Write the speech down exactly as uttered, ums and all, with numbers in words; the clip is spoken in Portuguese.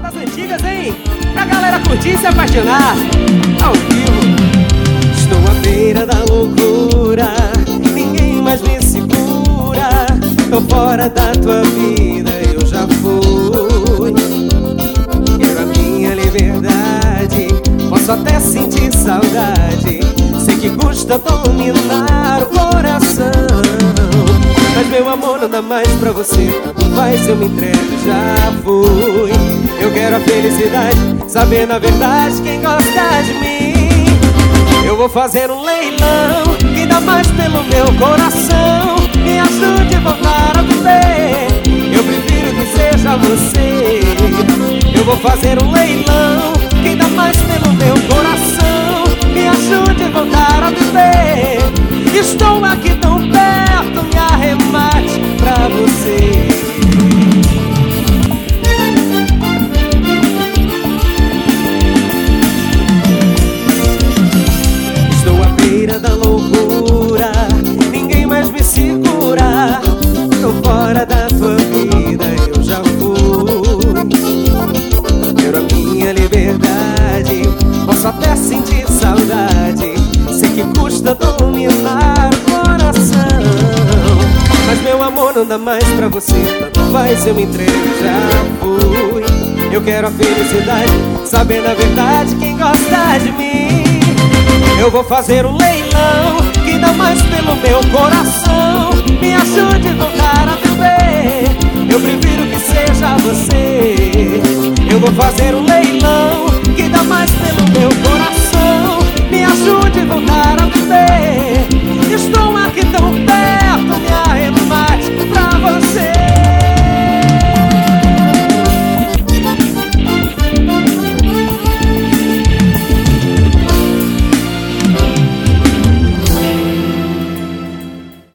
Aquelas antigas, hein? Pra galera curtir e se apaixonar. Ao vivo. Estou à beira da loucura, ninguém mais me segura. Tô fora da tua vida, eu já fui. Quero a minha liberdade, posso até sentir saudade. Sei que custa dominar o coração, mas meu amor não dá mais pra você. Tanto faz, eu me entrego, já fui. Eu quero a felicidade, saber na verdade quem gosta de mim. Eu vou fazer um leilão que dá mais pelo meu coração. Me ajude a voltar a viver, eu prefiro que seja você. Eu vou fazer um leilão que dá mais pelo meu coração. Me ajude a voltar a viver. Estou aqui tão perto, me arremate pra você. Estou à beira da loucura, ninguém mais me segura. Tô fora da tua vida, eu já fui. Quero a minha liberdade, posso até sentir saudade. Sei que custa dominar o coração, mas meu amor não dá mais pra você. Tanto faz, eu me entrego, já fui. Eu quero a felicidade, saber na verdade quem gosta de mim. Eu vou fazer um leilão que dá mais pelo meu coração. Me ajude a voltar a viver, eu prefiro que seja você. Eu vou fazer um